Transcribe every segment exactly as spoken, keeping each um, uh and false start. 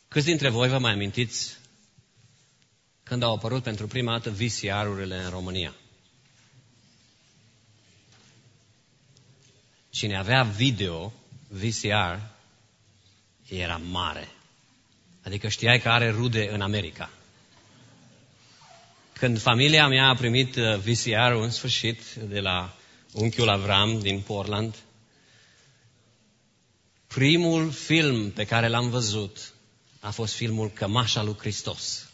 Câți dintre voi vă mai amintiți când au apărut pentru prima dată V C R-urile în România? Cine avea video V C R era mare. Adică știai că are rude în America. Când familia mea a primit V C R-ul în sfârșit de la unchiul Avram din Portland, primul film pe care l-am văzut a fost filmul Cămașa lui Hristos.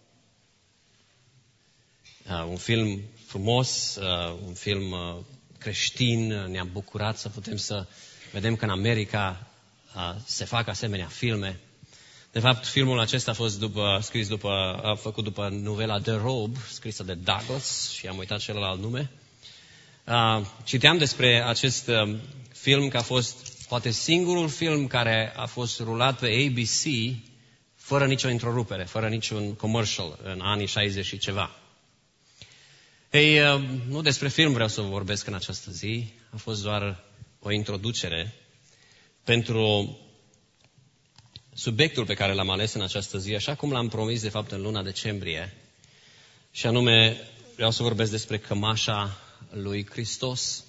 Uh, un film frumos, uh, un film uh, creștin, ne-am bucurat să putem să vedem că în America uh, se fac asemenea filme. De fapt, filmul acesta a fost după, scris după, a făcut după novela The Robe, scrisă de Douglas, și am uitat celălalt nume. Uh, citeam despre acest uh, film că a fost poate singurul film care a fost rulat pe A B C fără nicio întrerupere, fără niciun commercial în anii șaizeci și ceva. Ei, uh, nu despre film vreau să vorbesc în această zi, a fost doar o introducere pentru subiectul pe care l-am ales în această zi, așa cum l-am promis de fapt în luna decembrie, și anume vreau să vorbesc despre cămașa lui Hristos.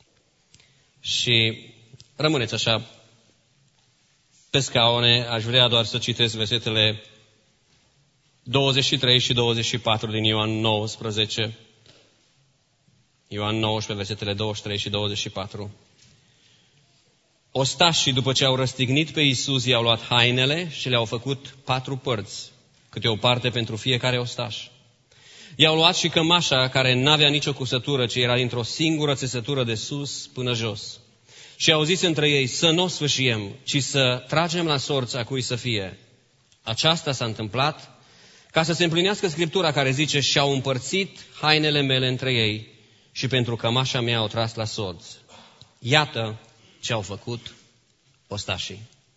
Și rămâneți așa pe scaune, aș vrea doar să citesc versetele douăzeci și trei și douăzeci și patru din Ioan nouăsprezece. Ioan nouăsprezece, versetele douăzeci și trei și douăzeci și patru. Ostașii, după ce au răstignit pe Iisus, i-au luat hainele și le-au făcut patru părți, câte o parte pentru fiecare ostaș. I-au luat și cămașa, care n-avea nicio cusătură, ci era dintr-o singură țesătură de sus până jos. Și au zis între ei, să nu o sfâșiem, ci să tragem la sorți a cui să fie. Aceasta s-a întâmplat ca să se împlinească Scriptura care zice, și-au împărțit hainele mele între ei și pentru cămașa mea au tras la sorți. Iată ce au făcut ostașii.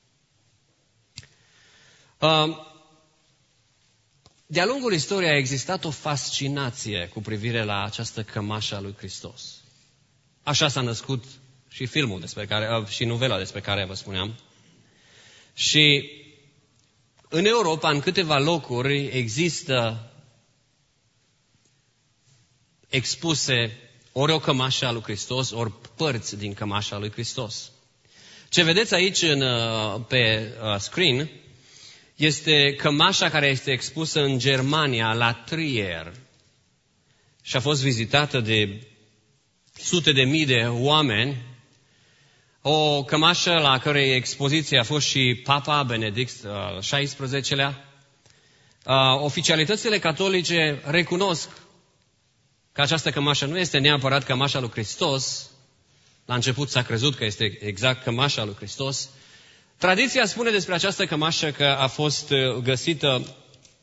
De-a lungul istoriei a existat o fascinație cu privire la această cămașă a lui Hristos. Așa s-a născut și filmul despre care, și novela despre care vă spuneam. Și în Europa, în câteva locuri, există expuse ori o cămașă a lui Hristos, ori părți din cămașa lui Hristos. Ce vedeți aici în, pe screen este cămașa care este expusă în Germania, la Trier. Și a fost vizitată de sute de mii de oameni. O cămașă la cărei expoziție a fost și Papa Benedict al șaisprezecelea. Oficialitățile catolice recunosc că această cămașă nu este neapărat cămașa lui Hristos. La început s-a crezut că este exact cămașa lui Hristos. Tradiția spune despre această cămașă că a fost găsită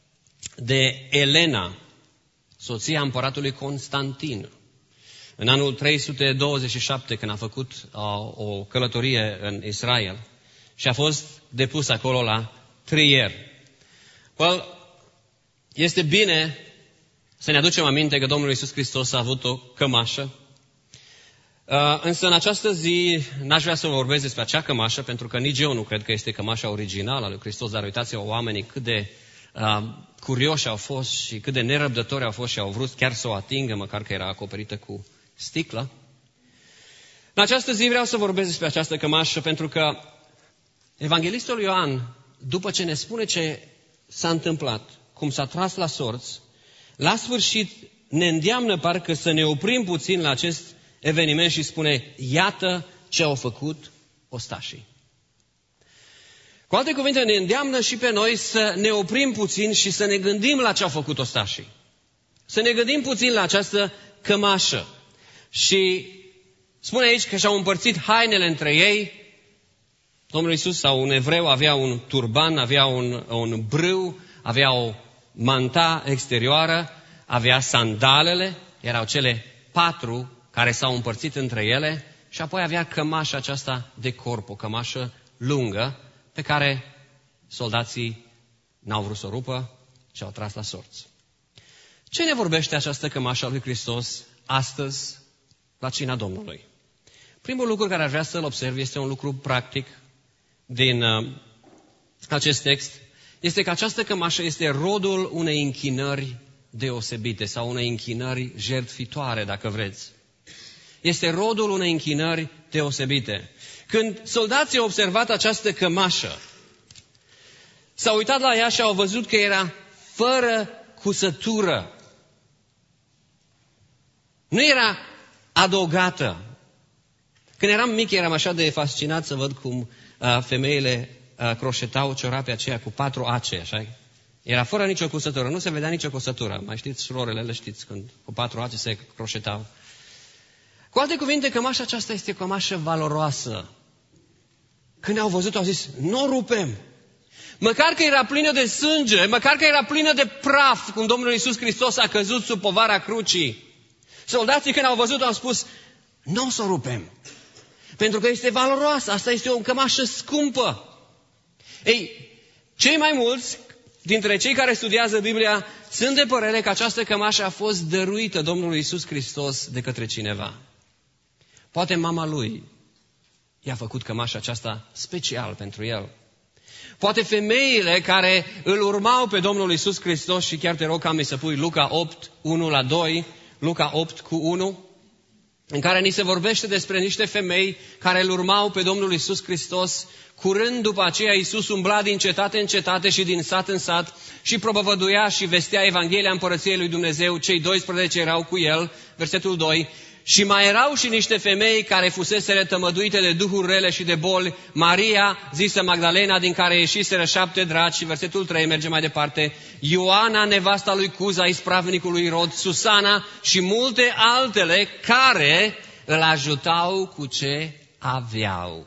de Elena, soția împăratului Constantin, în anul trei sute douăzeci și șapte, când a făcut uh, o călătorie în Israel și a fost depus acolo la Trier. Well, este bine să ne aducem aminte că Domnul Iisus Hristos a avut o cămașă. Uh, însă în această zi n-aș vrea să vorbesc despre acea cămașă, pentru că nici eu nu cred că este cămașa originală a lui Hristos, dar uitați-vă oamenii cât de uh, curioși au fost și cât de nerăbdători au fost și au vrut chiar să o atingă, măcar că era acoperită cu sticlă. În această zi vreau să vorbesc despre această cămașă, pentru că Evanghelistul Ioan, după ce ne spune ce s-a întâmplat, cum s-a tras la sorți, la sfârșit ne îndeamnă parcă să ne oprim puțin la acest eveniment și spune, iată ce au făcut ostașii. Cu alte cuvinte, ne îndeamnă și pe noi să ne oprim puțin și să ne gândim la ce au făcut ostașii. Să ne gândim puțin la această cămașă. Și spune aici că și-au împărțit hainele între ei. Domnul Iisus sau un evreu avea un turban, avea un, un brâu, avea o manta exterioară, avea sandalele, erau cele patru care s-au împărțit între ele, și apoi avea cămașa aceasta de corp, o cămașă lungă, pe care soldații n-au vrut să o rupă și au tras la sorți. Ce ne vorbește această cămașă a lui Hristos astăzi la cina Domnului? Primul lucru care aș vrea să-l observ este un lucru practic din uh, acest text. este că această cămașă este rodul unei închinări deosebite sau unei închinări jertfitoare, dacă vreți. Este rodul unei închinări deosebite. Când soldații au observat această cămașă, s-au uitat la ea și au văzut că era fără cusătură. Nu era adăugată. Când eram mic, eram așa de fascinat să văd cum uh, femeile uh, croșetau ciorape aceea cu patru ace, așa. Era fără nicio cusătură, nu se vedea nicio cusătură. Mai știți, surorele, le știți, când cu patru ace se croșetau. Cu alte cuvinte, cămașa aceasta este o cămașă valoroasă. Când au văzut, au zis, nu o rupem. Măcar că era plină de sânge, măcar că era plină de praf, cum Domnul Iisus Hristos a căzut sub povara crucii. Soldații când au văzut, au spus, nu o să o rupem. Pentru că este valoroasă, asta este o cămașă scumpă. Ei, cei mai mulți dintre cei care studiază Biblia sunt de părere că această cămașă a fost dăruită Domnului Iisus Hristos de către cineva. Poate mama lui i-a făcut cămașa aceasta special pentru el. Poate femeile care îl urmau pe Domnul Iisus Hristos, și chiar te rog, Cami, să pui Luca opt, unu la doi, Luca opt cu unu, în care ni se vorbește despre niște femei care îl urmau pe Domnul Iisus Hristos. Curând după aceea Iisus umbla din cetate în cetate și din sat în sat și propovăduia și vestea Evanghelia Împărăției lui Dumnezeu. Cei doisprezece erau cu el, versetul doi. Și mai erau și niște femei care fuseseră tămăduite de duhuri rele și de boli. Maria, zisă Magdalena, din care ieșiseră șapte draci, și versetul trei merge mai departe. Ioana, nevasta lui Cuza, ispravnicului Irod, Susana și multe altele care îl ajutau cu ce aveau.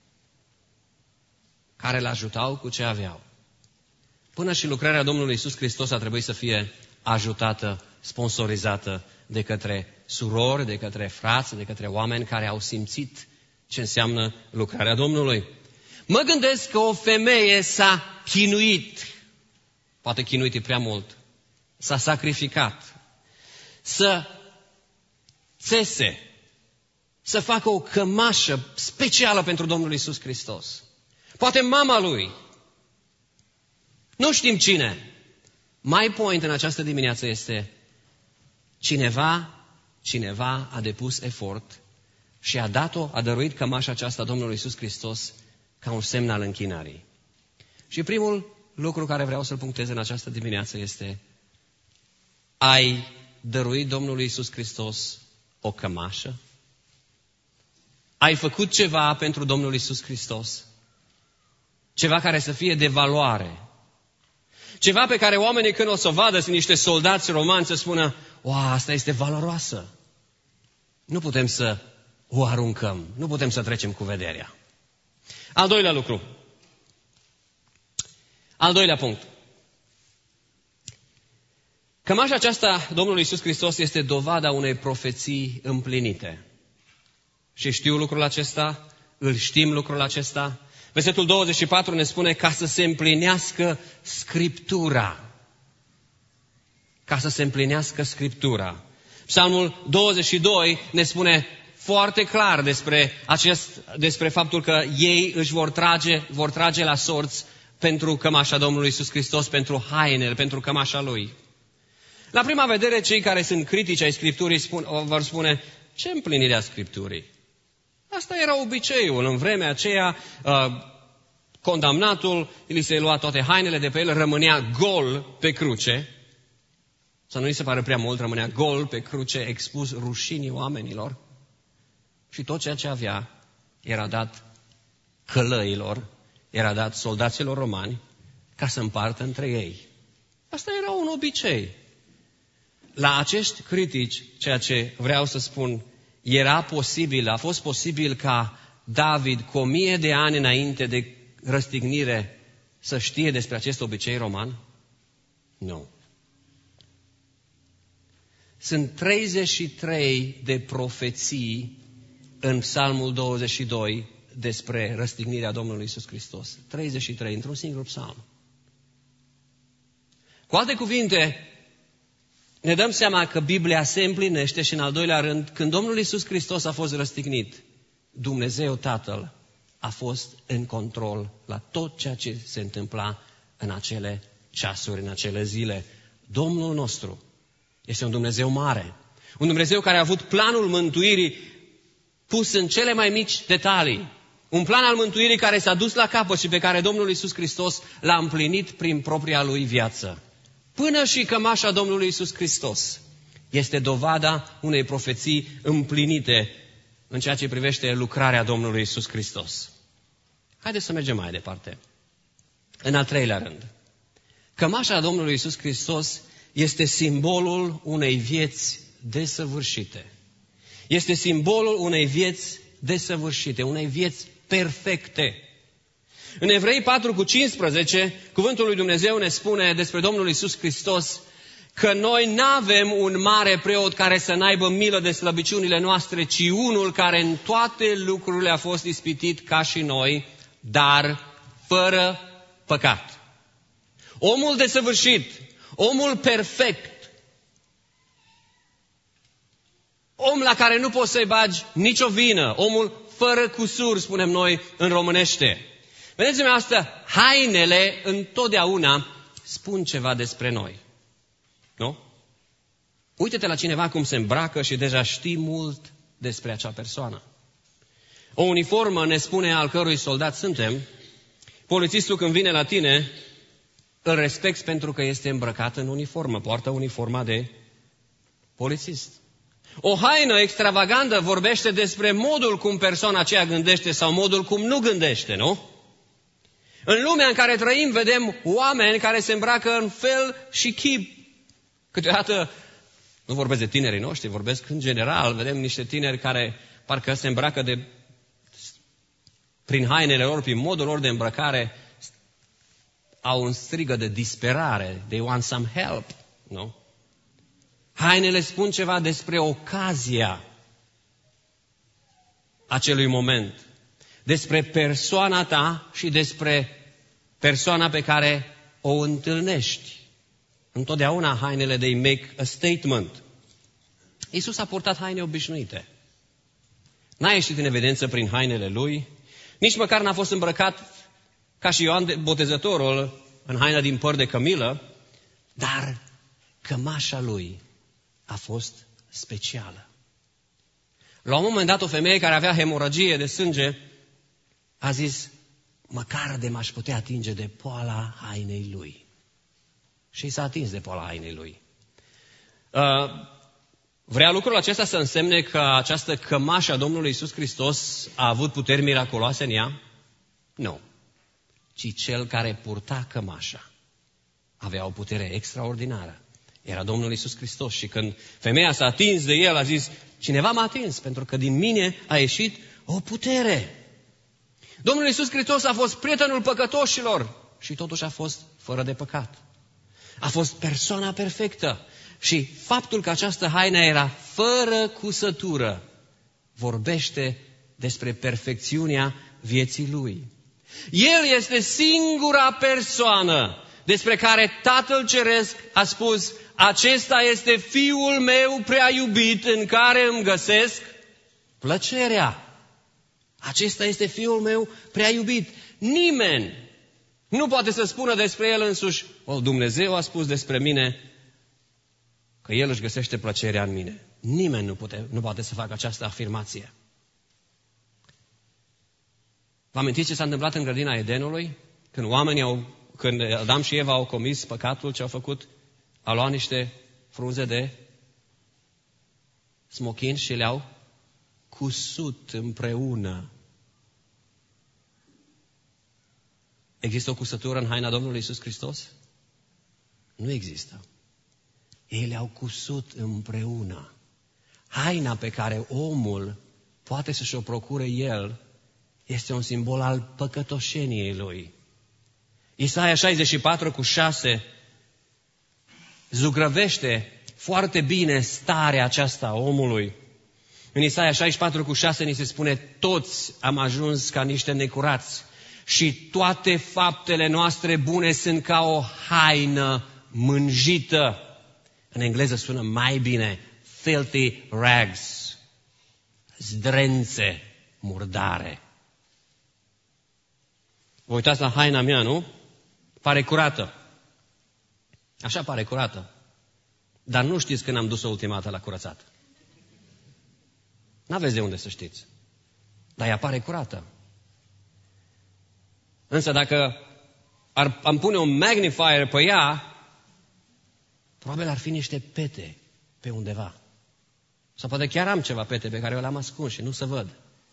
Care îl ajutau cu ce aveau. Până și lucrarea Domnului Iisus Hristos a trebuit să fie ajutată, sponsorizată de către surori, de către frați, de către oameni care au simțit ce înseamnă lucrarea Domnului. Mă gândesc că o femeie s-a chinuit, poate chinuit e prea mult, s-a sacrificat, să țese, să facă o cămașă specială pentru Domnul Iisus Hristos. Poate mama lui. Nu știm cine. My point în această dimineață este cineva, cineva a depus efort și a dat-o, a dăruit cămașa aceasta Domnului Iisus Hristos ca un semn al închinării. Și primul lucru care vreau să-l punctez în această dimineață este: ai dăruit Domnului Iisus Hristos o cămașă? Ai făcut ceva pentru Domnul Iisus Hristos? Ceva care să fie de valoare. Ceva pe care oamenii când o să o vadă, sunt niște soldați romani, să spună: o, asta este valoroasă. Nu putem să o aruncăm, nu putem să trecem cu vederea. Al doilea lucru. Al doilea punct. Cămașa aceasta Domnului Iisus Hristos este dovada unei profeții împlinite. Și știu lucrul acesta, îl știm lucrul acesta. Versetul douăzeci și patru ne spune: ca să se împlinească Scriptura. Ca să se împlinească Scriptura. Psalmul douăzeci și doi ne spune foarte clar despre, acest, despre faptul că ei își vor trage, vor trage la sorți pentru cămașa Domnului Iisus Hristos, pentru hainele, pentru cămașa Lui. La prima vedere, cei care sunt critici ai Scripturii spun, vor spune: ce împlinire a Scripturii? Asta era obiceiul. În vremea aceea, uh, condamnatul, îi se lua toate hainele de pe el, rămânea gol pe cruce. Să nu-i se pare prea mult, rămânea gol pe cruce, expus rușinii oamenilor. Și tot ceea ce avea era dat călăilor, era dat soldaților romani ca să împartă între ei. Asta era un obicei. La acești critici, ceea ce vreau să spun, era posibil, a fost posibil ca David, cu o mie de ani înainte de răstignire, să știe despre acest obicei roman? Nu. Sunt treizeci și trei de profeții în Psalmul douăzeci și doi despre răstignirea Domnului Iisus Hristos. treizeci și trei, într-un singur psalm. Cu alte cuvinte, ne dăm seama că Biblia se împlinește și, în al doilea rând, când Domnul Iisus Hristos a fost răstignit, Dumnezeu Tatăl a fost în control la tot ceea ce se întâmpla în acele ceasuri, în acele zile. Domnul nostru este un Dumnezeu mare, un Dumnezeu care a avut planul mântuirii pus în cele mai mici detalii. Un plan al mântuirii care s-a dus la capăt și pe care Domnul Iisus Hristos l-a împlinit prin propria Lui viață. Până și cămașa Domnului Iisus Hristos este dovada unei profeții împlinite în ceea ce privește lucrarea Domnului Iisus Hristos. Haideți să mergem mai departe. În al treilea rând, cămașa Domnului Iisus Hristos este simbolul unei vieți desăvârșite. Este simbolul unei vieți desăvârșite, unei vieți perfecte. În Evrei patru cu cincisprezece, cuvântul lui Dumnezeu ne spune despre Domnul Iisus Hristos că noi n-avem un mare preot care să n-aibă milă de slăbiciunile noastre, ci unul care în toate lucrurile a fost ispitit ca și noi, dar fără păcat. Omul desăvârșit, omul perfect, om la care nu poți să-i bagi nicio vină, omul fără cusur, spunem noi în românește. Vedeți-mi asta, hainele întotdeauna spun ceva despre noi. Nu? Uite-te la cineva cum se îmbracă și deja știi mult despre acea persoană. O uniformă ne spune al cărui soldat suntem. Polițistul când vine la tine, îl respecti pentru că este îmbrăcat în uniformă, poartă uniforma de polițist. O haină extravagantă vorbește despre modul cum persoana aceea gândește sau modul cum nu gândește, nu? În lumea în care trăim vedem oameni care se îmbracă în fel și chip. Câteodată, nu vorbesc de tinerii noștri, vorbesc în general, vedem niște tineri care parcă se îmbracă de, prin hainele lor, prin modul lor de îmbrăcare, au un strigă de disperare. They want some help, nu? Hainele spun ceva despre ocazia acelui moment, despre persoana ta și despre persoana pe care o întâlnești. Întotdeauna hainele they make a statement. Iisus a purtat haine obișnuite. N-a ieșit în evidență prin hainele lui, nici măcar n-a fost îmbrăcat ca și Ioan Botezătorul în haina din păr de cămilă, dar cămașa lui a fost specială. La un moment dat, o femeie care avea hemoragie de sânge a zis, măcar de m-aș putea atinge de poala hainei lui. Și s-a atins de poala hainei lui. Uh, vrea lucrul acesta să însemne că această cămașă a Domnului Iisus Hristos a avut puteri miraculoase în ea? Nu. Ci cel care purta cămașa avea o putere extraordinară. Era Domnul Iisus Hristos și când femeia s-a atins de el, a zis, cineva m-a atins, pentru că din mine a ieșit o putere. Domnul Iisus Hristos a fost prietenul păcătoșilor și totuși a fost fără de păcat. A fost persoana perfectă și faptul că această haină era fără cusătură vorbește despre perfecțiunea vieții lui. El este singura persoană despre care Tatăl Ceresc a spus, acesta este Fiul meu prea iubit în care îmi găsesc plăcerea. Acesta este Fiul meu prea iubit. Nimeni nu poate să spună despre El însuși, o, Dumnezeu a spus despre mine că El își găsește plăcerea în mine. Nimeni nu poate, nu poate să facă această afirmație. Vă amintiți ce s-a întâmplat în grădina Edenului? Când oamenii au, când Adam și Eva au comis păcatul, ce au făcut? Au luat niște frunze de smochin și le-au cusut împreună. Există o cusătură în haina Domnului Iisus Hristos? Nu există. Ei le-au cusut împreună. Haina pe care omul poate să-și o procure el este un simbol al păcătoșeniei lui. Isaia șaizeci și patru cu șase zugrăvește foarte bine starea aceasta a omului. În Isaia șaizeci și patru cu șase ni se spune, toți am ajuns ca niște necurați și toate faptele noastre bune sunt ca o haină mânjită. În engleză sună mai bine, filthy rags, zdrențe murdare. Vă uitați la haina mea, nu? Pare curată. Așa pare curată. Dar nu știți când am dus-o ultima dată la curățat. N-aveți de unde să știți. Dar ea pare curată. Însă dacă ar, am pune un magnifier pe ea, probabil ar fi niște pete pe undeva. Sau poate chiar am ceva pete pe care eu le-am ascuns și nu se văd.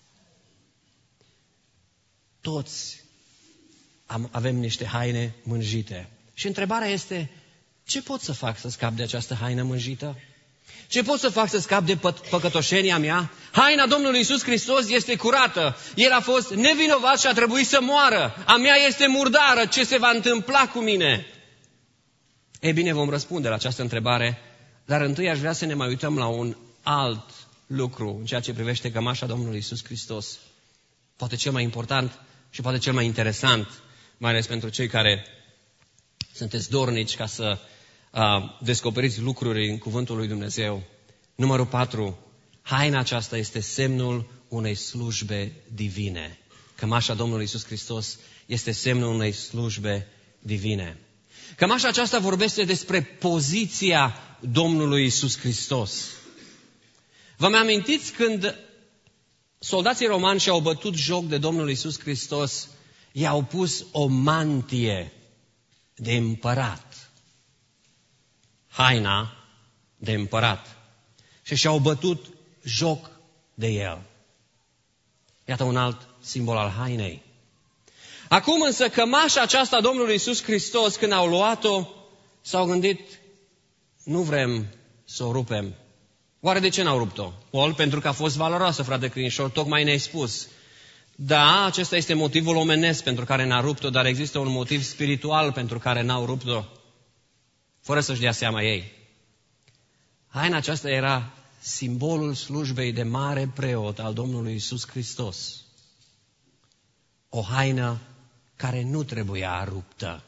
Toți am, avem niște haine mânjite. Și întrebarea este, ce pot să fac să scap de această haină mânjită? Ce pot să fac să scap de pă- păcătoșenia mea? Haina Domnului Iisus Hristos este curată. El a fost nevinovat și a trebuit să moară. A mea este murdară. Ce se va întâmpla cu mine? Ei bine, vom răspunde la această întrebare, dar întâi aș vrea să ne mai uităm la un alt lucru în ceea ce privește cămașa Domnului Iisus Hristos. Poate cel mai important și poate cel mai interesant, mai ales pentru cei care sunteți dornici ca să uh, descoperiți lucruri în Cuvântul lui Dumnezeu. Numărul patru. Haina aceasta este semnul unei slujbe divine. Cămașa Domnului Iisus Hristos este semnul unei slujbe divine. Cămașa aceasta vorbește despre poziția Domnului Iisus Hristos. Vă mai amintiți când soldații romani și-au bătut joc de Domnul Iisus Hristos, i-au pus o mantie de împărat, haina de împărat, și și-au bătut joc de el. Iată un alt simbol al hainei. Acum însă cămașa aceasta a Domnului Iisus Hristos, când au luat-o, s-au gândit, nu vrem să o rupem. Oare de ce n-au rupt-o? Paul, pentru că a fost valoroasă, frate Crinișor, tocmai ne-ai spus. Da, acesta este motivul omenesc pentru care n-a rupt-o, dar există un motiv spiritual pentru care n-au rupt-o, fără să-și dea seama ei. Haina aceasta era simbolul slujbei de mare preot al Domnului Iisus Hristos. O haină care nu trebuia ruptă.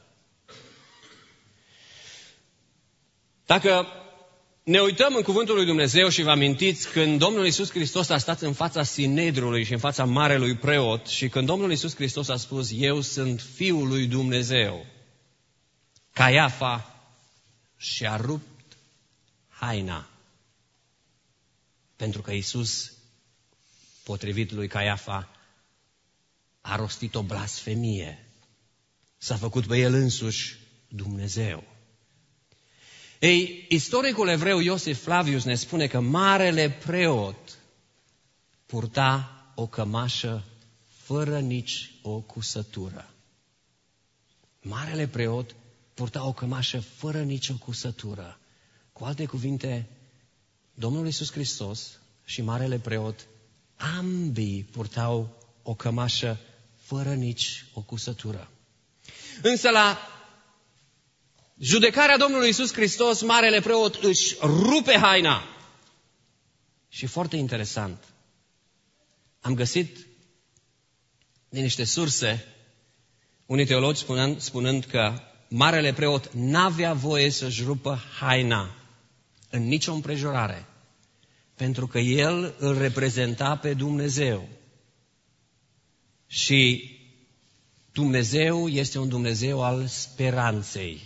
Dacă ne uităm în Cuvântul lui Dumnezeu și vă amintiți când Domnul Iisus Hristos a stat în fața Sinedriului și în fața marelui preot și când Domnul Iisus Hristos a spus, eu sunt Fiul lui Dumnezeu, Caiafa și-a rupt haina. Pentru că Iisus, potrivit lui Caiafa, a rostit o blasfemie. S-a făcut pe el însuși Dumnezeu. Ei, istoricul evreu Iosif Flavius ne spune că marele preot purta o cămașă fără nici o cusătură. Marele preot purta o cămașă fără nici o cusătură. Cu alte cuvinte, Domnul Iisus Hristos și marele preot, ambii purtau o cămașă fără nici o cusătură. Însă la judecarea Domnului Iisus Hristos, marele preot își rupe haina. Și foarte interesant, am găsit din niște surse unii teologi spunând, spunând că marele preot n-avea voie să-și rupă haina în nicio împrejurare, pentru că el îl reprezenta pe Dumnezeu. Și Dumnezeu este un Dumnezeu al speranței.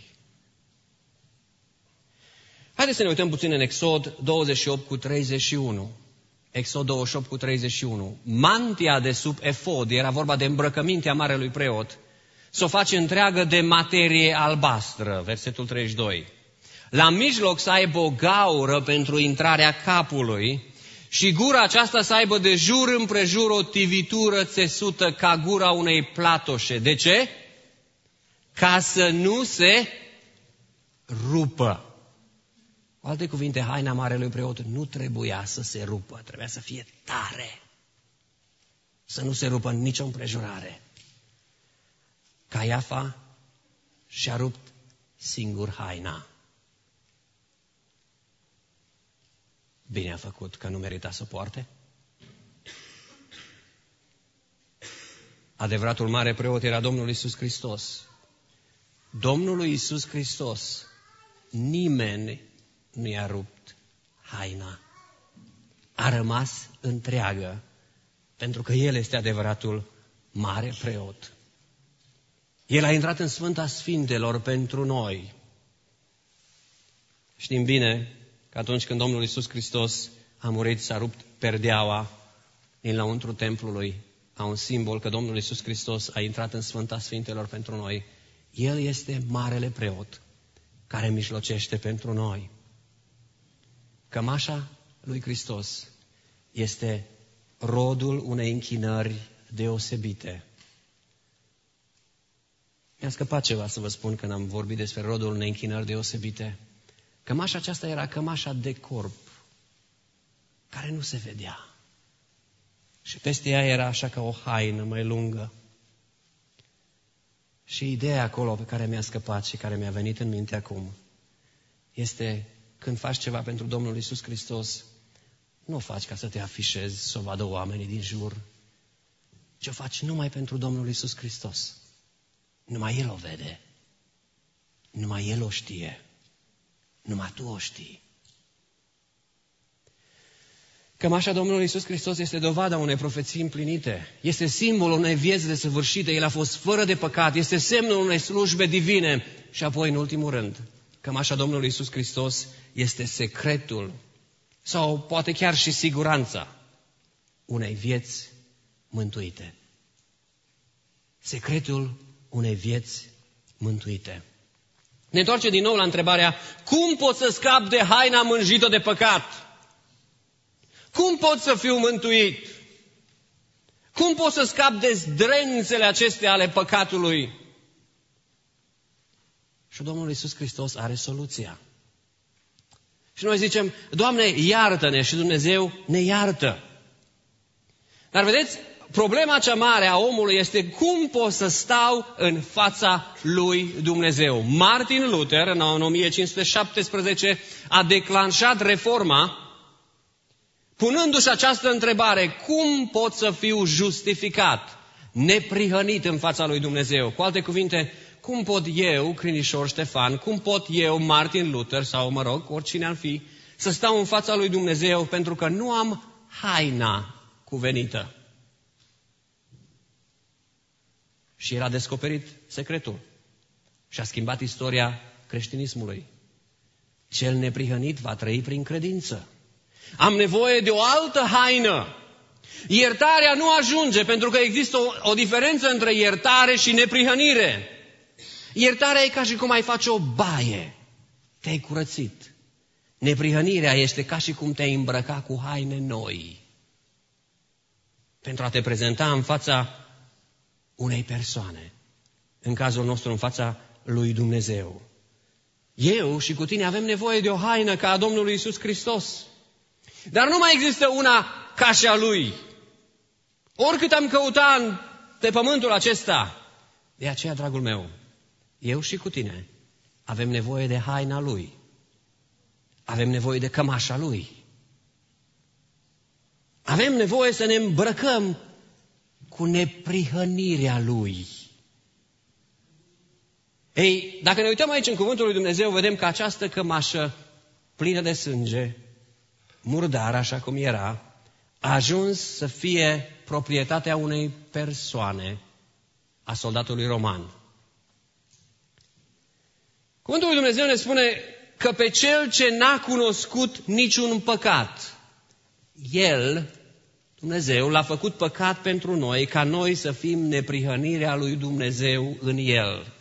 Haideți să ne uităm puțin în Exod douăzeci și opt cu treizeci și unu. Exod douăzeci și opt cu treizeci și unu. Mantia de sub efod, era vorba de îmbrăcămintea marelui preot, s-o face întreagă de materie albastră, versetul treizeci și doi. La mijloc să aibă o gaură pentru intrarea capului și gura aceasta să aibă de jur împrejur o tivitură țesută ca gura unei platoșe. De ce? Ca să nu se rupă. Cu alte cuvinte, haina marelui preot nu trebuia să se rupă, trebuia să fie tare, să nu se rupă în nicio împrejurare. Caiafa și-a rupt singur haina. Bine a făcut că nu merita să poarte. Adevăratul mare preot era Domnul Iisus Hristos. Domnului Iisus Hristos nimeni nu i-a rupt haina. A rămas întreagă, pentru că El este adevăratul mare preot. El a intrat în Sfânta Sfintelor pentru noi. Știm bine că atunci când Domnul Iisus Hristos a murit, s-a rupt perdeaua din lăuntru templului, a un simbol că Domnul Iisus Hristos a intrat în Sfânta Sfintelor pentru noi. El este marele preot care mijlocește pentru noi. Cămașa lui Hristos este rodul unei închinări deosebite. Mi-a scăpat ceva să vă spun când am vorbit despre rodul unei închinări deosebite. Cămașa aceasta era cămașa de corp, care nu se vedea. Și peste ea era așa ca o haină mai lungă. Și ideea acolo pe care mi-a scăpat și care mi-a venit în minte acum este când faci ceva pentru Domnul Iisus Hristos, nu o faci ca să te afișezi, să o vadă oamenii din jur, ci o faci numai pentru Domnul Iisus Hristos. Numai El o vede. Numai El o știe. Numai tu o știi. Cămașa Domnului Iisus Hristos este dovada unei profeții împlinite. Este simbolul unei vieți desăvârșite. El a fost fără de păcat. Este semnul unei slujbe divine. Și apoi, în ultimul rând, cămașa Domnului Iisus Hristos este secretul sau poate chiar și siguranța unei vieți mântuite. Secretul unei vieți mântuite. Ne întoarce din nou la întrebarea: cum pot să scap de haina mânjită de păcat? Cum pot să fiu mântuit? Cum pot să scap de zdrențele acestea ale păcatului? Și Domnul Iisus Hristos are soluția. Și noi zicem: Doamne, iartă-ne, și Dumnezeu ne iartă. Dar vedeți, problema cea mare a omului este cum pot să stau în fața lui Dumnezeu. Martin Luther, în o mie cinci sute șaptesprezece, a declanșat reforma, punându-și această întrebare: cum pot să fiu justificat, neprihănit în fața lui Dumnezeu? Cu alte cuvinte, cum pot eu, Crinișor Ștefan, cum pot eu, Martin Luther, sau mă rog, oricine ar fi, să stau în fața lui Dumnezeu pentru că nu am haina cuvenită? Și el a descoperit secretul și a schimbat istoria creștinismului. Cel neprihănit va trăi prin credință. Am nevoie de o altă haină. Iertarea nu ajunge, pentru că există o, o diferență între iertare și neprihănire. Iertarea e ca și cum ai face o baie. Te-ai curățit. Neprihănirea este ca și cum te-ai îmbrăca cu haine noi, pentru a te prezenta în fața unei persoane. În cazul nostru, în fața lui Dumnezeu. Eu și cu tine avem nevoie de o haină ca a Domnului Iisus Hristos. Dar nu mai există una ca și a Lui. Oricât am căutat pe pământul acesta. De aceea, dragul meu, eu și cu tine avem nevoie de haina Lui. Avem nevoie de cămașa Lui. Avem nevoie să ne îmbrăcăm cu neprihănirea Lui. Ei, dacă ne uităm aici în Cuvântul lui Dumnezeu, vedem că această cămașă plină de sânge, murdară așa cum era, a ajuns să fie proprietatea unei persoane, a soldatului roman. Cuvântul lui Dumnezeu ne spune că pe cel ce n-a cunoscut niciun păcat, El, Dumnezeu, l-a făcut păcat pentru noi, ca noi să fim neprihănirea lui Dumnezeu în El.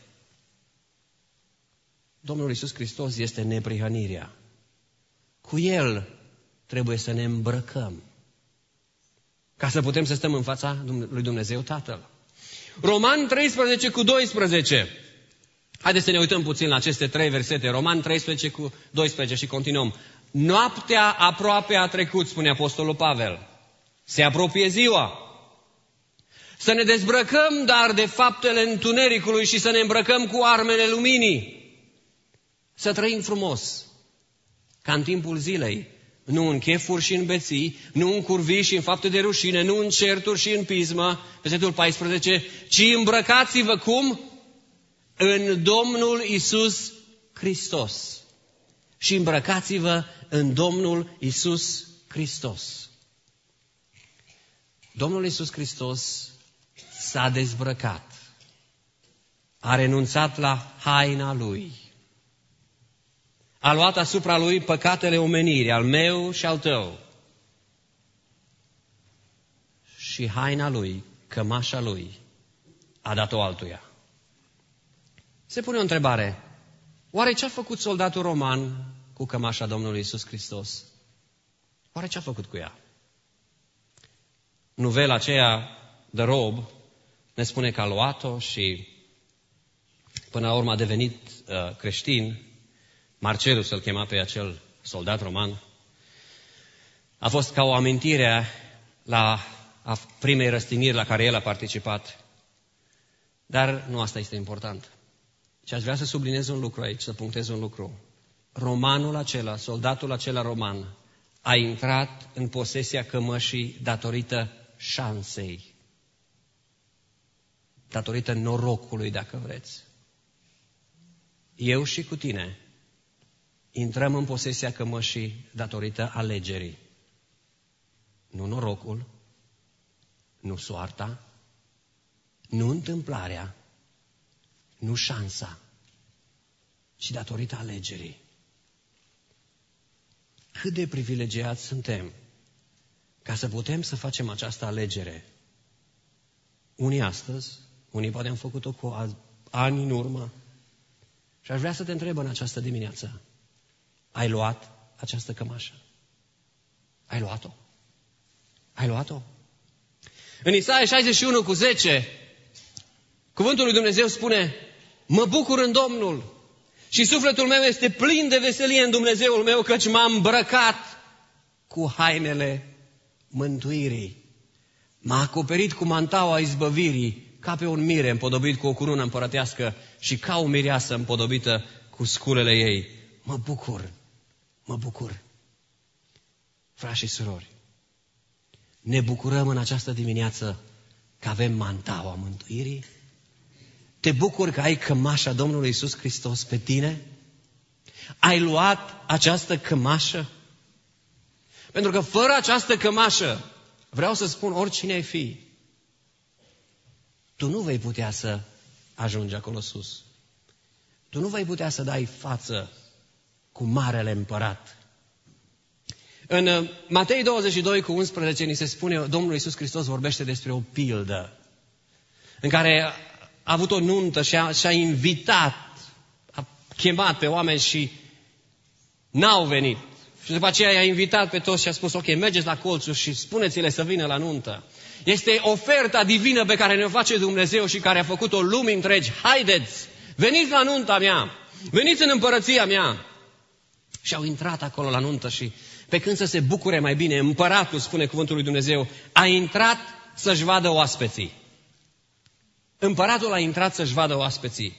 Domnul Iisus Hristos este neprihănirea. Cu El trebuie să ne îmbrăcăm ca să putem să stăm în fața lui Dumnezeu Tatăl. Roman treisprezece cu doisprezece. Haideți să ne uităm puțin la aceste trei versete. Roman treisprezece cu doisprezece și continuăm. Noaptea aproape a trecut, spune Apostolul Pavel. Se apropie ziua. Să ne dezbrăcăm, dar, de faptele întunericului și să ne îmbrăcăm cu armele luminii. Să trăim frumos, ca în timpul zilei. Nu în chefuri și în beții, nu în curvii și în fapte de rușine, nu în certuri și în pismă, versetul paisprezece, ci îmbrăcați-vă cum? În Domnul Iisus Hristos. Și îmbrăcați-vă în Domnul Iisus Hristos. Domnul Iisus Hristos s-a dezbrăcat. a renunțat la haina lui. A luat asupra lui păcatele omenirii, al meu și al tău. Și haina lui, cămașa lui, a dat-o altuia. Se pune o întrebare. Oare ce a făcut soldatul roman cu cămașa Domnului Iisus Hristos? Oare ce a făcut cu ea? Novela aceea, The Robe, ne spune că a luat-o și până la urmă a devenit uh, creștin. Marcelus îl chema pe acel soldat roman. A fost ca o amintire la a primei răstigniri la care el a participat. Dar nu asta este important. Și aș vrea să subliniez un lucru aici, să punctez un lucru. Romanul acela, soldatul acela roman, a intrat în posesia cămășii datorită șansei. Datorită norocului, dacă vreți. Eu și cu tine intrăm în posesia cămășii datorită alegerii. Nu norocul, nu soarta, nu întâmplarea, nu șansa, ci datorită alegerii. Cât de privilegiați suntem ca să putem să facem această alegere. Unii astăzi, unii poate am făcut-o cu ani în urmă. Și aș vrea să te întreb în această dimineață. Ai luat această cămașă? Ai luat-o? Ai luat-o? În Isaia șaizeci și unu cu zece, cuvântul lui Dumnezeu spune: mă bucur în Domnul și sufletul meu este plin de veselie în Dumnezeul meu, căci m-am îmbrăcat cu hainele mântuirii. M-a acoperit cu mantaua izbăvirii, ca pe un mire împodobit cu o cunună împărătească și ca o mireasă împodobită cu sculele ei. Mă bucur, mă bucur. Frați și surori, ne bucurăm în această dimineață că avem mantaua mântuirii? Te bucuri că ai cămașa Domnului Iisus Hristos pe tine? Ai luat această cămașă? Pentru că fără această cămașă, vreau să spun, oricine ai fi, tu nu vei putea să ajungi acolo sus. Tu nu vei putea să dai față cu Marele Împărat. În Matei douăzeci și doi cu unsprezece ni se spune, Domnul Iisus Hristos vorbește despre o pildă în care a avut o nuntă și a, și-a invitat, a chemat pe oameni și n-au venit. Și după aceea i-a invitat pe toți și a spus, ok, mergeți la colțuri și spuneți-le să vină la nuntă. Este oferta divină pe care ne-o face Dumnezeu și care a făcut-o lumii întregi. Haideți, veniți la nunta mea, veniți în împărăția mea. Și au intrat acolo la nuntă și pe când să se bucure mai bine, împăratul, spune cuvântul lui Dumnezeu, a intrat să-și vadă oaspeții. Împăratul a intrat să-și vadă oaspeții.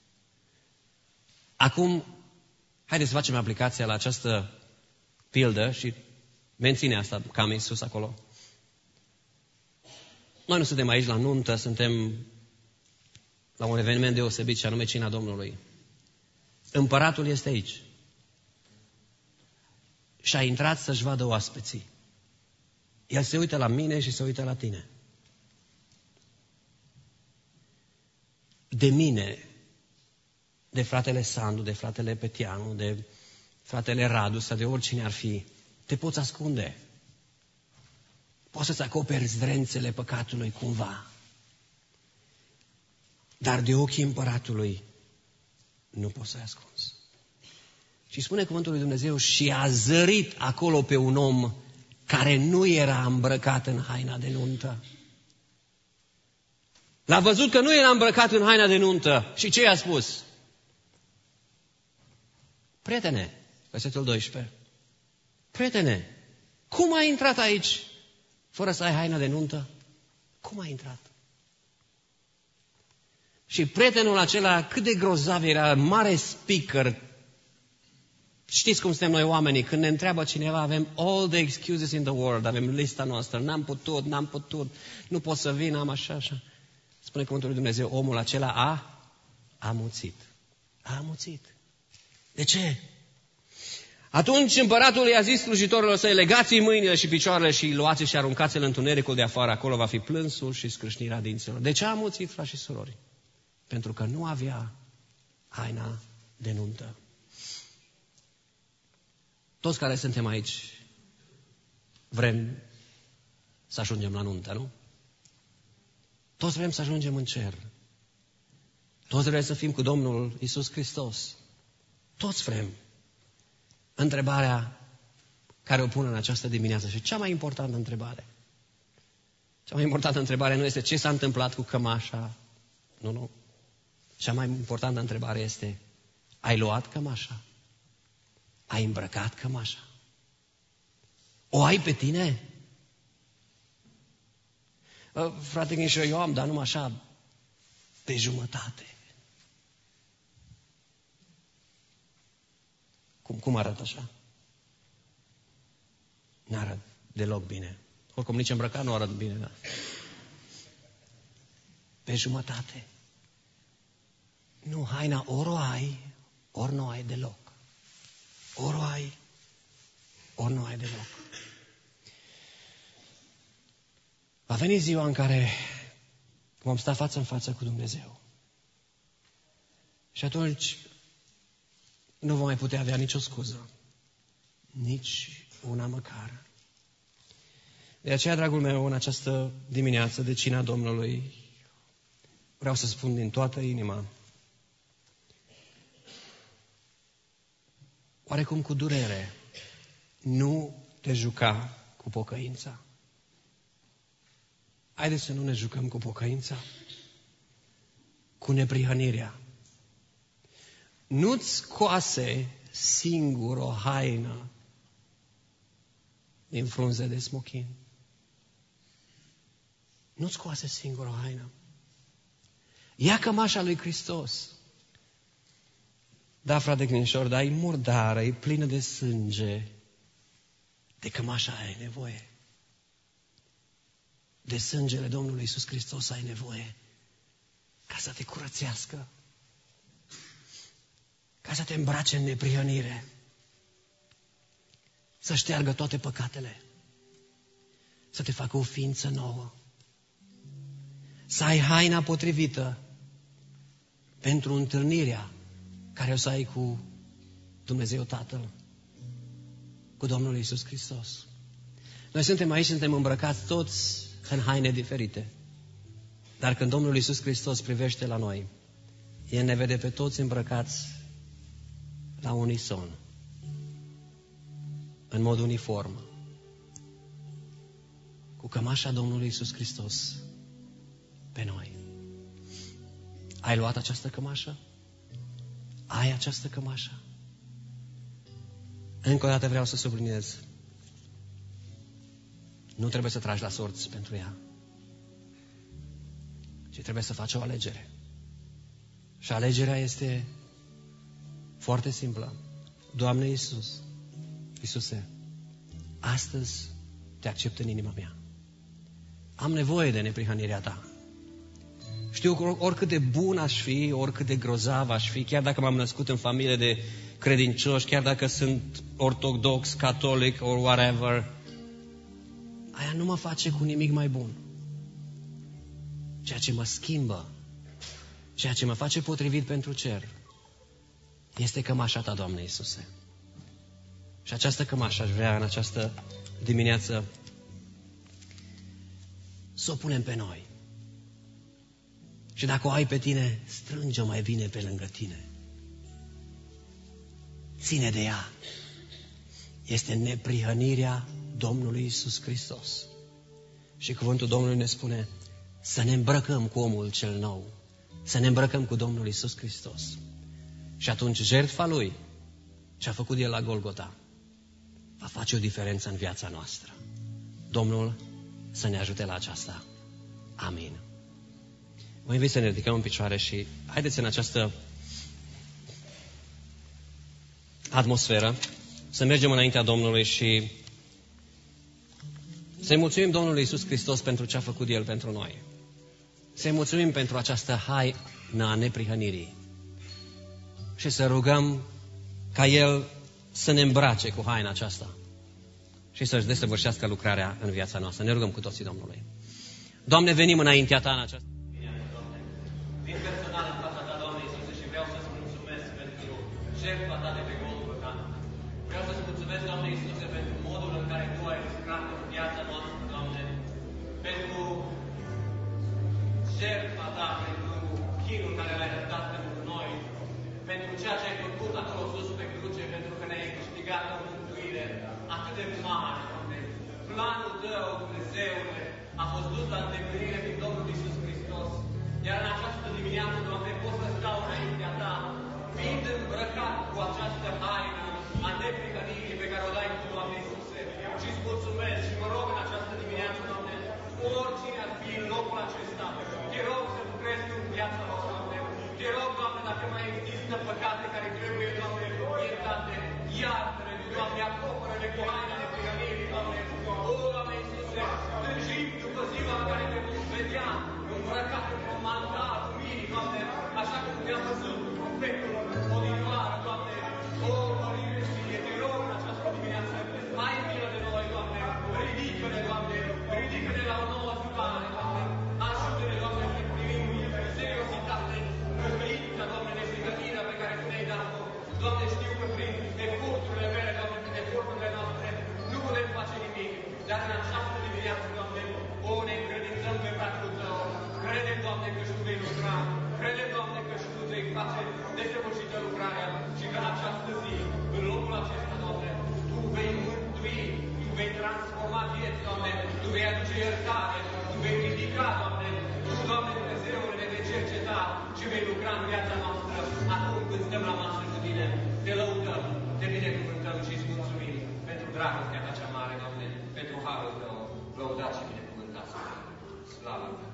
Acum, haideți să facem aplicația la această pildă și menține asta cam în sus acolo. Noi nu suntem aici la nuntă, suntem la un eveniment deosebit și anume cina Domnului. Împăratul este aici. Și a intrat să-și vadă oaspeții. El se uită la mine și se uită la tine. De mine, de fratele Sandu, de fratele Petianu, de fratele Radu sau de oricine ar fi, te poți ascunde. Poți să-ți acoperi zdrențele păcatului cumva. Dar de ochii împăratului nu poți să-i ascunzi. Și spune cuvântul lui Dumnezeu, și a zărit acolo pe un om care nu era îmbrăcat în haina de nuntă. L-a văzut că nu era îmbrăcat în haina de nuntă. Și ce i-a spus? Prietene, versetul doisprezece. Prietene, cum ai intrat aici fără să ai haina de nuntă? Cum ai intrat? Și prietenul acela, cât de grozav era, mare speaker. Știți cum suntem noi oamenii, când ne întreabă cineva, avem all the excuses in the world, avem lista noastră, n-am putut, n-am putut, nu pot să vin, am așa, așa. Spune cuvântul lui Dumnezeu, omul acela a amuțit. A amuțit. De ce? Atunci împăratul i-a zis slujitorilor săi, legați-i mâinile și picioarele și luați și aruncați-l în întunericul de afară, acolo va fi plânsul și scrâșnirea dinților. De ce a amuțit, frați și surori? Pentru că nu avea haina de nuntă. Toți care suntem aici vrem să ajungem la nuntă, nu? Toți vrem să ajungem în cer. Toți vrem să fim cu Domnul Iisus Hristos. Toți vrem. Întrebarea care o pun în această dimineață și cea mai importantă întrebare. Cea mai importantă întrebare nu este ce s-a întâmplat cu cămașa. Nu, nu. Cea mai importantă întrebare este: ai luat cămașa? Ai îmbrăcat cămașa? O ai pe tine? Frate Ghinșă, eu am, dar numai așa, pe jumătate. Cum, cum arată așa? N-arăt deloc bine. Oricum nici îmbrăcat nu arăt bine, da. Pe jumătate. Nu, haina ori o ai, ori nu ai deloc. Ori o ai, ori nu ai deloc. Va veni ziua în care vom sta față în față cu Dumnezeu. Și atunci nu vom mai putea avea nicio scuză. Nici una măcar. De aceea, dragul meu, în această dimineață de cina Domnului, vreau să spun din toată inima, oarecum cu durere, nu te juca cu pocăința. Haideți să nu ne jucăm cu pocăința, cu neprihănirea. Nu-ți scoase singur o haină din frunze de smochin. Nu-ți scoase singur o haină. Ia cămașa lui Hristos. Da, frate Grinșor, dar e murdară, e plină de sânge. De cămașa ai nevoie. De sângele Domnului Iisus Hristos ai nevoie ca să te curățească, ca să te îmbrace în neprihănire, să șteargă toate păcatele, să te facă o ființă nouă, să ai haina potrivită pentru întâlnirea care o să ai cu Dumnezeu Tatăl, cu Domnul Iisus Hristos. Noi suntem aici, suntem îmbrăcați toți în haine diferite. Dar când Domnul Iisus Hristos privește la noi, El ne vede pe toți îmbrăcați la unison, în mod uniform, cu cămașa Domnului Iisus Hristos pe noi. Ai luat această cămașă? Ai această cămașă? Încă o dată vreau să subliniez. Nu trebuie să tragi la sorți pentru ea, ci trebuie să faci o alegere. Și alegerea este foarte simplă. Doamne Iisus, Iisuse, astăzi te accept în inima mea. Am nevoie de neprihănirea ta. Știu că oricât de bun aș fi, oricât de grozav aș fi, chiar dacă m-am născut în familie de credincioși, chiar dacă sunt ortodox, catolic or whatever, aia nu mă face cu nimic mai bun. Ceea ce mă schimbă, ceea ce mă face potrivit pentru cer, este cămașa ta, Doamne Iisuse. Și această cămașă aș vrea în această dimineață să o punem pe noi. Și dacă o ai pe tine, strânge-o mai bine pe lângă tine. Ține de ea. Este neprihănirea Domnului Iisus Hristos. Și cuvântul Domnului ne spune să ne îmbrăcăm cu omul cel nou. Să ne îmbrăcăm cu Domnul Iisus Hristos. Și atunci jertfa Lui, ce a făcut El la Golgota, va face o diferență în viața noastră. Domnul să ne ajute la aceasta. Amin. Vă invit să ne ridicăm în picioare și haideți în această atmosferă să mergem înaintea Domnului și să-i mulțumim Domnului Iisus Hristos pentru ce a făcut El pentru noi. Să-i mulțumim pentru această haină a neprihănirii și să rugăm ca El să ne îmbrace cu haina aceasta și să-și desăvârșească lucrarea în viața noastră. Ne rugăm cu toții Domnului. Doamne, venim înaintea Ta în această dimineață, Doamne. Vin personal jertfa ta de pe Golgota. Vreau să-ți mulțumesc, Doamne Iisuse, pentru modul în care Tu ai lucrat în viața noastră, Doamne, pentru jertfa Ta, pentru chinul care L-ai răbdat pentru noi, pentru ceea ce ai făcut acolo sus pe cruce, pentru că ne-ai câștigat o mântuire atât de mare, Doamne. Planul Tău, Dumnezeule, a fost dus la îndeplinire prin Domnul Iisus Hristos. Iar în această dimineață, Doamne, pot să stau înaintea Ta, fiind îmbrăcat cu această haină a neprihănirii pe care o dai Tu, Doamne Iisuse. Și îți mulțumesc și mă rog în această dimineață, Doamne, oricine ar fi în locul acesta, Te rog să lucrezi în viața lor, Doamne. Te rog, Doamne, dacă mai există păcate care trebuie, Doamne, iertate, iartă-le, Doamne, acoperă-le cu haina neprihănirii, Doamne. O, Doamne Iisuse, tânjim după ziua în care Te vom vedea îmbrăcat într-un mandat lumii, Doamne, așa cum Te-am văzut profetul odinioară, Doamne. O, mărire Fie, Te rog în această dimineață, ai milă de noi, Doamne, ridică-ne, Doamne, ridică-ne la o nouă zilare, Doamne, ajută-ne, Doamne, să primim seriozitate, păcăința, Doamne, neprihănirea pe care Tu ne-ai dat-o. Doamne, știu că prin eforturile mele, Doamne, prin eforturile noastre, nu putem face nimic, dar în această dimineață, Doamne, o, ne încredințăm pe brațul Tău. Credem, Doamne, că și Tu vei lucra. Credem, Doamne, că și Tu vei face desăvârșită lucrarea și că în această zi, în locul acesta, Doamne, Tu vei mântui, Tu vei transforma vieți, Doamne, Tu vei aduce iertare, Tu vei ridica, Doamne, Tu, Doamne, Dumnezeule, ne vei cerceta și vei lucra în viața noastră acum când stăm la masă cu Tine. Te lăudăm, Te binecuvântăm și îți mulțumim pentru dragostea Ta cea mare, Doamne, pentru harul Tău, lăudat și binecuvântat. Slavă Tău.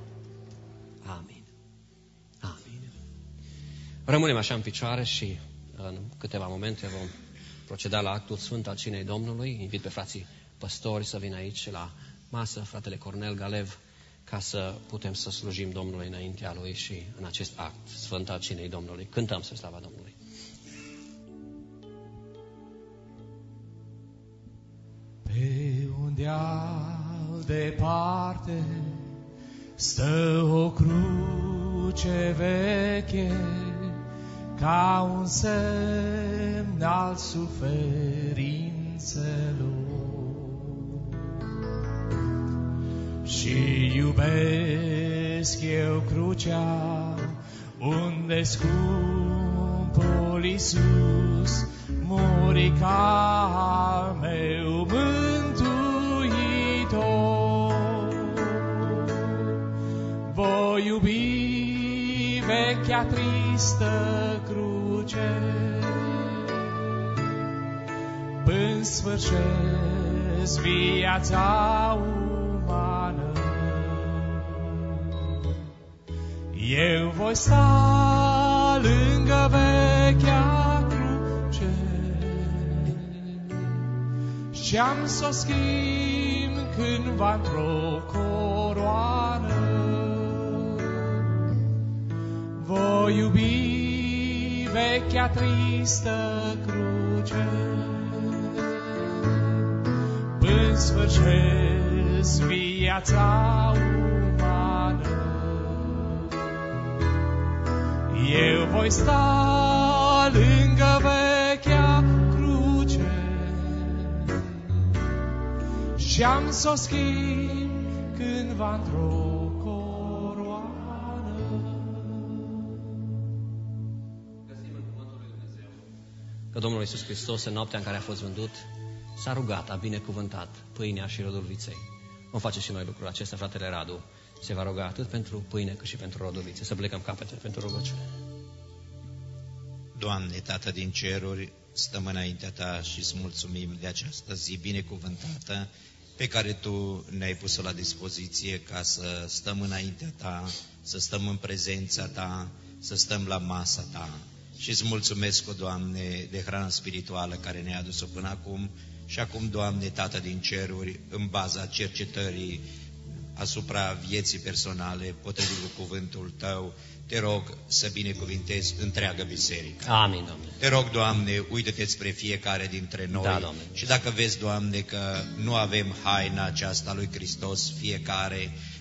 Amin. Amin. Rămânem așa în picioare și în câteva momente vom proceda la actul sfânt al cinei Domnului. Invit pe frații păstori să vină aici la masă, fratele Cornel Galev, ca să putem să slujim Domnului înaintea Lui și în acest act sfânt al cinei Domnului. Cântăm să slava Domnului. Pe un deal departe stă o cruce veche, ca un semn al suferințelor. Și iubesc eu crucea, unde scumpul Iisus muri ca al meu mântuitor. Voi iubi vechea tristă cruce, până sfârșesc viața umană. Eu voi sta lângă vechea cruce și-am s-o schimb cândva într-o coroană. Voi iubi vechea tristă cruce, până sfârșesc viața umană. Eu voi sta lângă vechea cruce și-am s-o schimb cândva într-o coroană. Găsim în cuvântul lui Dumnezeu că Domnul Iisus Hristos, în noaptea în care a fost vândut, s-a rugat, a binecuvântat pâinea și rodul viței. Vom face și noi lucrul acesta, fratele Radu se va ruga atât pentru pâine cât și pentru rodul viței. Să plecăm capete pentru rugăciune. Doamne, Tată din ceruri, stăm înaintea Ta și îți mulțumim de această zi binecuvântată pe care Tu ne-ai pus-o la dispoziție ca să stăm înaintea Ta, să stăm în prezența Ta, să stăm la masa Ta. Și îți mulțumesc, O Doamne, de hrana spirituală care ne-a adus-o până acum și acum, Doamne, Tată din ceruri, în baza cercetării asupra vieții personale, potrivit cu cuvântul Tău, te rog să binecuvintezi întreaga biserică. Amin, Doamne. Te rog, Doamne, uită-te spre fiecare dintre noi. Da, Doamne. Și dacă vezi, Doamne, că nu avem haina aceasta lui Hristos fiecare,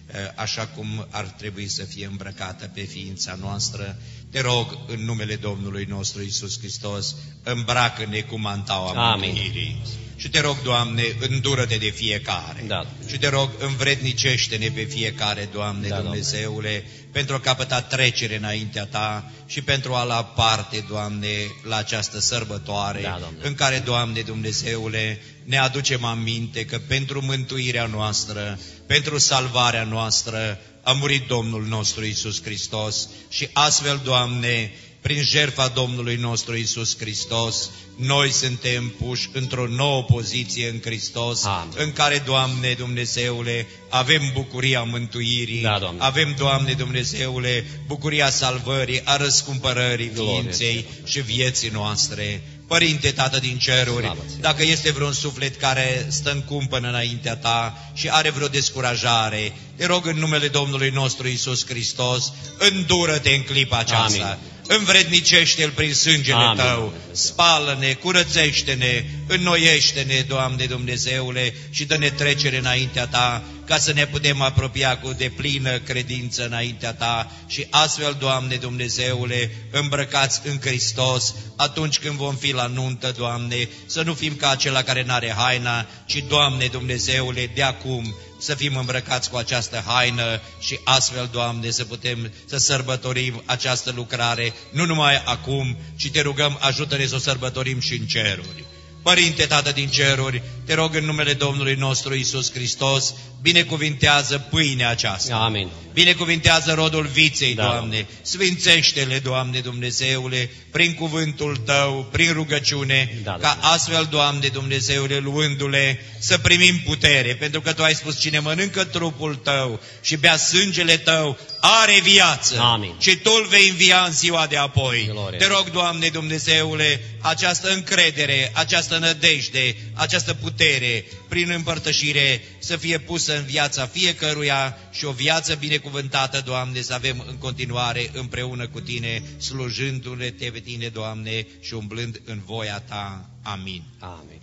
așa cum ar trebui să fie îmbrăcată pe ființa noastră. Te rog, în numele Domnului nostru Iisus Hristos, îmbracă-ne cu mantaua mântuirii. Și te rog, Doamne, îndură-te de fiecare. Da. Și te rog, învrednicește-ne pe fiecare, Doamne, da, Dumnezeule, Doamne, pentru a căpăta trecere înaintea Ta și pentru a lua parte, Doamne, la această sărbătoare, da, în care, Doamne, Dumnezeule, ne aducem aminte că pentru mântuirea noastră, pentru salvarea noastră, a murit Domnul nostru Iisus Hristos și astfel, Doamne, prin jertfa Domnului nostru Iisus Hristos, noi suntem puși într-o nouă poziție în Hristos, Amin. În care, Doamne Dumnezeule, avem bucuria mântuirii, da, avem, Doamne Dumnezeule, bucuria salvării, a răscumpărării ființei și vieții noastre. Părinte, Tată din ceruri, dacă este vreun suflet care stă în cumpănă înaintea Ta și are vreo descurajare, te rog în numele Domnului nostru Iisus Hristos, îndură-te în clipa aceasta. Amin. Învrednicește-L prin sângele Amin. Tău, spală-ne, curățește-ne, înnoiește-ne, Doamne Dumnezeule, și dă-ne trecere înaintea Ta, ca să ne putem apropia cu deplină credință înaintea Ta și astfel, Doamne Dumnezeule, îmbrăcați în Hristos, atunci când vom fi la nuntă, Doamne, să nu fim ca acela care n-are haina, ci, Doamne Dumnezeule, de acum să fim îmbrăcați cu această haină și astfel, Doamne, să putem să sărbătorim această lucrare, nu numai acum, ci Te rugăm, ajută-ne să o sărbătorim și în ceruri. Părinte, Tată din ceruri, te rog în numele Domnului nostru Iisus Hristos, binecuvintează pâinea aceasta. Amin. Binecuvintează rodul viței, da, Doamne. Sfințește-le, Doamne Dumnezeule, prin cuvântul Tău, prin rugăciune, da, ca da. Astfel, Doamne Dumnezeule, luându-le, să primim putere, pentru că Tu ai spus, cine mănâncă trupul Tău și bea sângele Tău, are viață. Amin. Și Tu îl vei învia în ziua de apoi. Gloria. Te rog, Doamne Dumnezeule, această încredere, această nădejde, această putere, prin împărtășire, să fie pusă în viața fiecăruia și o viață binecuvântată, Doamne, să avem în continuare împreună cu Tine, slujându-le Te pe Tine, Doamne, și umblând în voia Ta. Amin. Amin.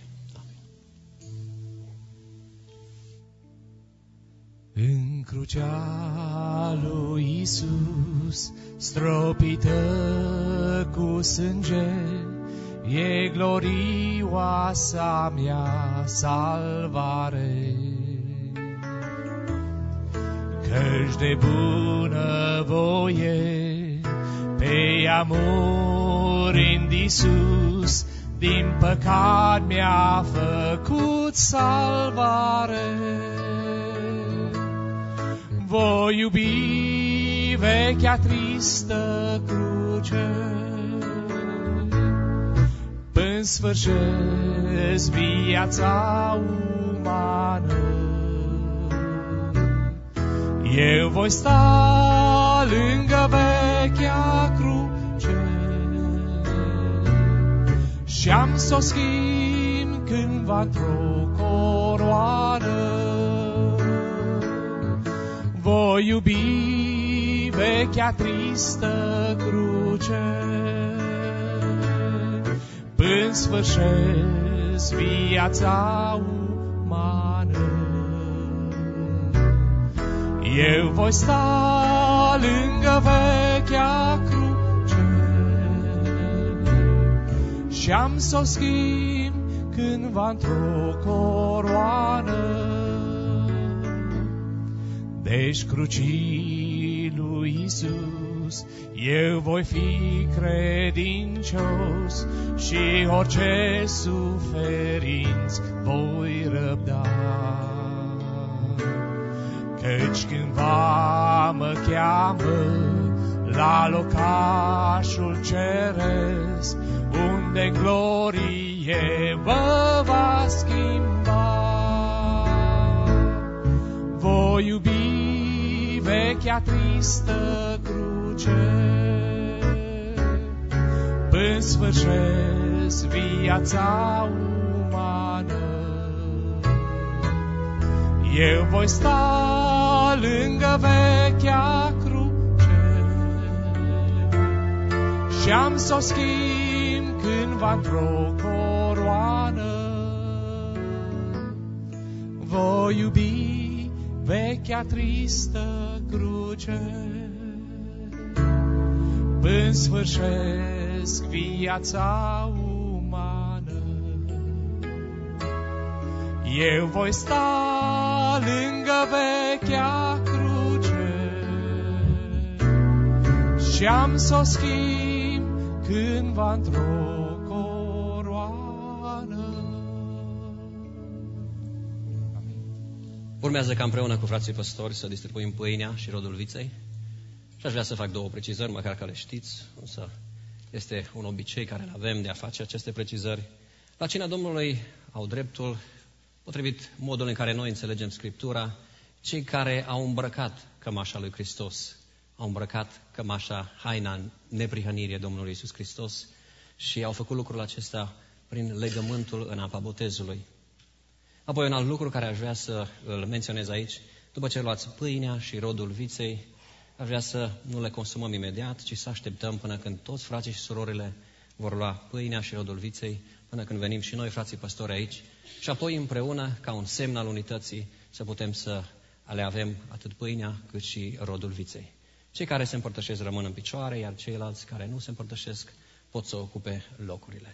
În crucea lui Iisus, stropită cu sânge, e glorioasa mea salvare. Căci de bună voie pe ea murind Iisus, din păcat mi-a făcut salvare. Voi iubi vechea tristă cruce, până sfârșesc viața umană. Eu voi sta lângă vechea cruce și-am s-o schimb cândva într-o coroană. Voi iubi vechea tristă cruce, până sfârșesc viața umană. Eu voi sta lângă vechea cruce și-am s-o schimb cândva într-o coroană. Deci crucii lui Iisus eu voi fi credincios și orice suferinți voi răbda. Căci cândva mă cheamă la locașul ceresc, unde în glorie vă va schimba. Voi iubi vechea tristă cruce, până sfârșesc viața umană. Eu voi sta lângă vechea cruce și-am s-o schimb cândva într-o coroană. Voi iubi vechea tristă cruce, până sfârșesc viața umană. Eu voi sta lângă vechea cruce și am s-o schimb cândva într-o coroană. Urmează ca împreună cu frații păstori să distribuim pâinea și rodul viței. Și aș vrea să fac două precizări, măcar că le știți, însă este un obicei care îl avem de a face aceste precizări. La cina Domnului au dreptul, potrivit modul în care noi înțelegem Scriptura, cei care au îmbrăcat cămașa lui Hristos, au îmbrăcat cămașa, haina neprihănirii Domnului Iisus Hristos și au făcut lucrul acesta prin legământul în apa botezului. Apoi un alt lucru care aș vrea să îl menționez aici, după ce luați pâinea și rodul viței, aș vrea să nu le consumăm imediat, ci să așteptăm până când toți frații și surorile vor lua pâinea și rodul viței, până când venim și noi, frații păstori, aici, și apoi împreună, ca un semn al unității, să putem să le avem atât pâinea cât și rodul viței. Cei care se împărtășesc rămân în picioare, iar ceilalți care nu se împărtășesc pot să ocupe locurile.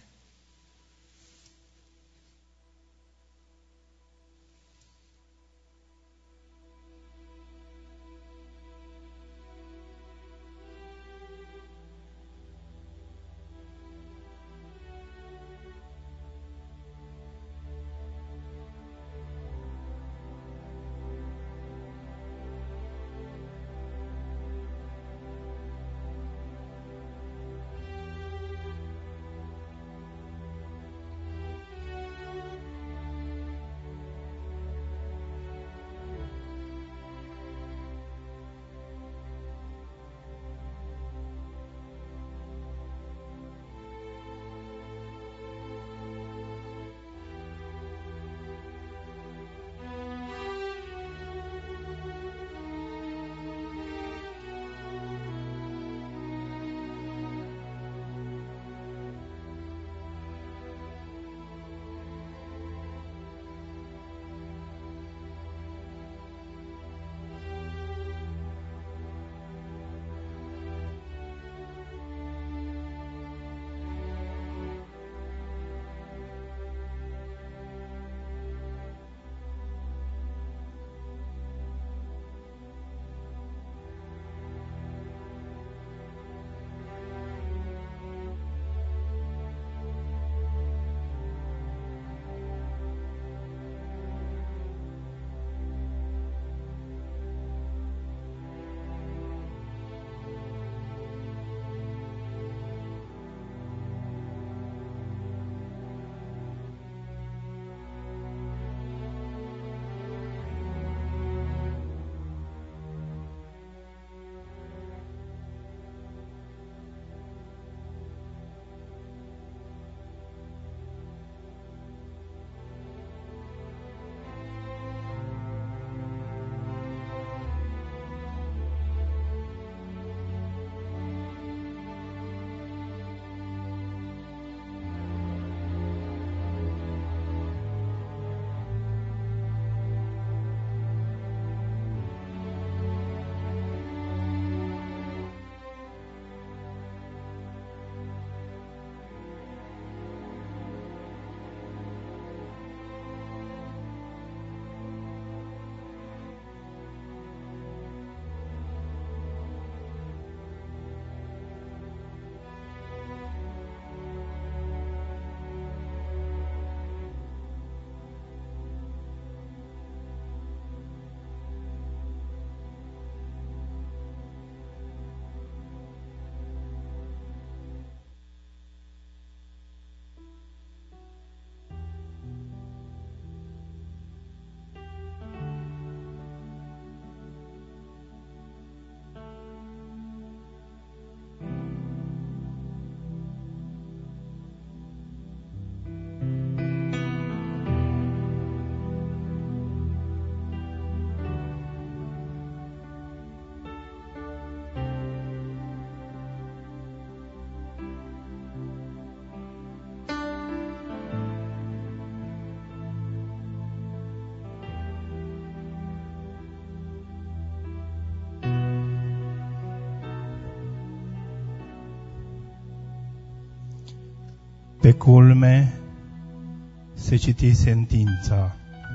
Pe culme se citi sentința: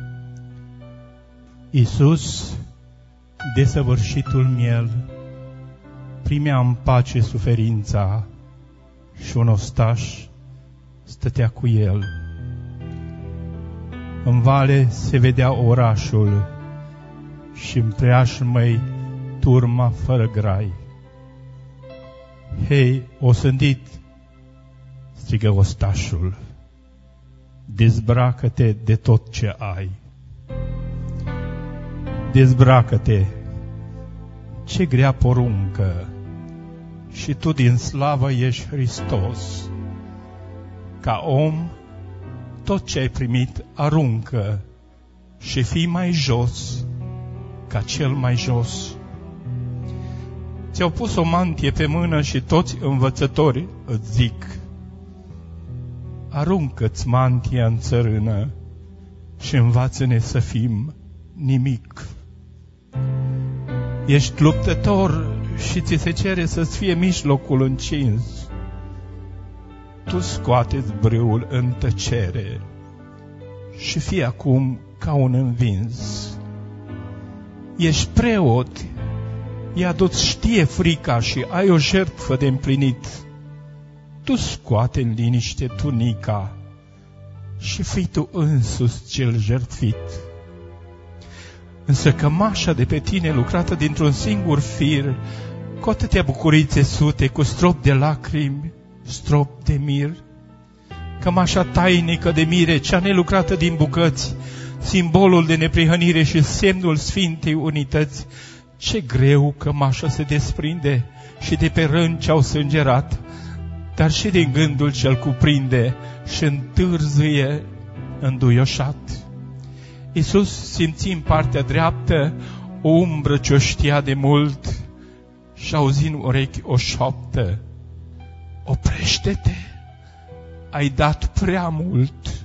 Iisus, desăvârșitul miel, primea în pace suferința și un ostaș stătea cu el. În vale se vedea orașul și în preajmă-i turma fără grai. Hei, osândit, strigă ostașul, dezbracă-te de tot ce ai. Dezbracă-te, ce grea poruncă, și tu din slavă ești Hristos. Ca om, tot ce ai primit aruncă și fii mai jos ca cel mai jos. Ți-au pus o mantie pe mână și toți învățători îți zic: aruncă-ți mantia în țărână și învață-ne să fim nimic. Ești luptător și ți se cere să-ți fie mijlocul încins. Tu scoate-ți brâul în tăcere și fii acum ca un învins. Ești preot, i-a dus știe frica și ai o jertfă de împlinit. Tu scoate în liniște tunica și fii tu însuți cel jertfit. Însă cămașa de pe tine, lucrată dintr-un singur fir, cu atâtea bucurii țesute, cu strop de lacrimi, strop de mir, cămașa tainică de mire, cea nelucrată din bucăți, simbolul de neprihănire și semnul Sfintei Unități, ce greu cămașa se desprinde și de pe răni ce-au sângerat, dar și din gândul ce-l cuprinde și întârzie înduioșat. Iisus simți în partea dreaptă o umbră ce-o știa de mult și auzi în urechi o șoaptă: oprește-te, ai dat prea mult.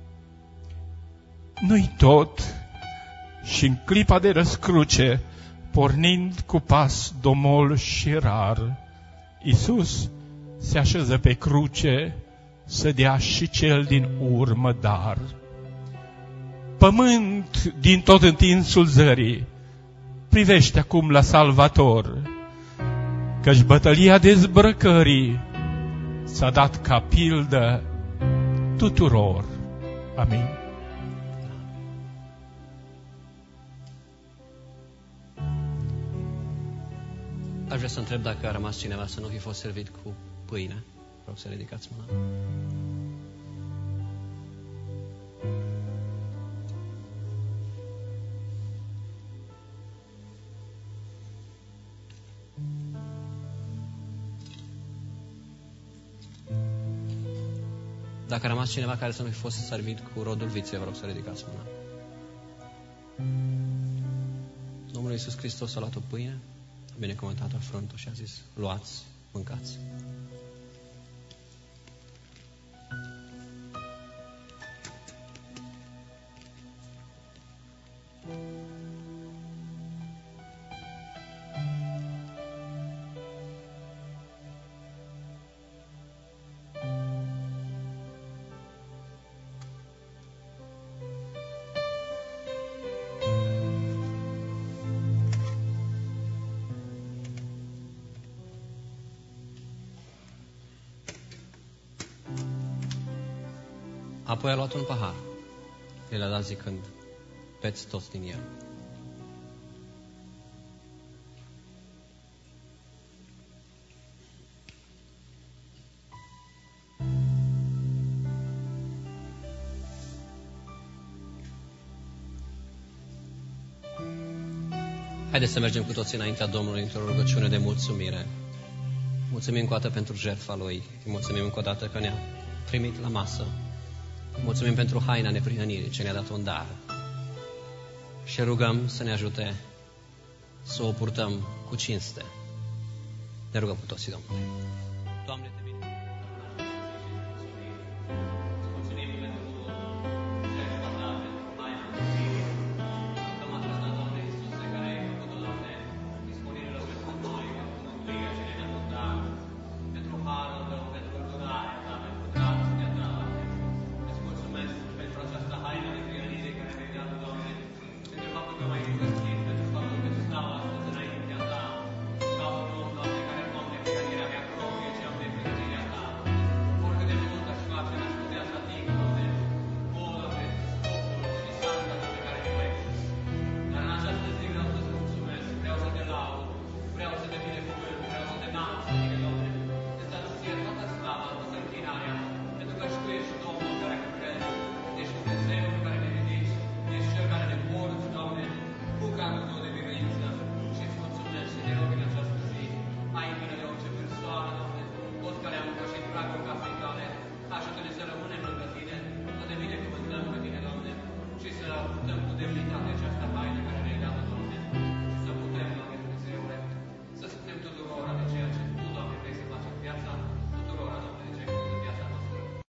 Nu-i tot, și în clipa de răscruce, pornind cu pas domol și rar, Iisus se așeză pe cruce să dea și cel din urmă dar. Pământ din tot întinsul zării, privește acum la Salvator, căci bătălia dezbrăcării s-a dat ca pildă tuturor. Amin. Aș vrea să întreb dacă a rămas cineva să nu fi fost servit cu pâine. Vreau să ridicați mâna. Dacă a rămas cineva care să nu fi fost servit cu rodul viței, vreau să ridicați mâna. Domnul Iisus Hristos a luat o pâine, a binecuvântat-o, a frânt-o și a zis: luați, mâncați. Apoi a luat un pahar. El a dat zicând: beți toți din el. Haideți să mergem cu toții înaintea Domnului într-o rugăciune de mulțumire. Mulțumim încă o dată pentru jertfa Lui. Mulțumim încă o dată că ne-a primit la masă. Mulțumim pentru haina neprihănirii ce ne-a dat un dar. Și rugăm să ne ajute să o purtăm cu cinste. Ne rugăm cu toții, Domnule. Doamne,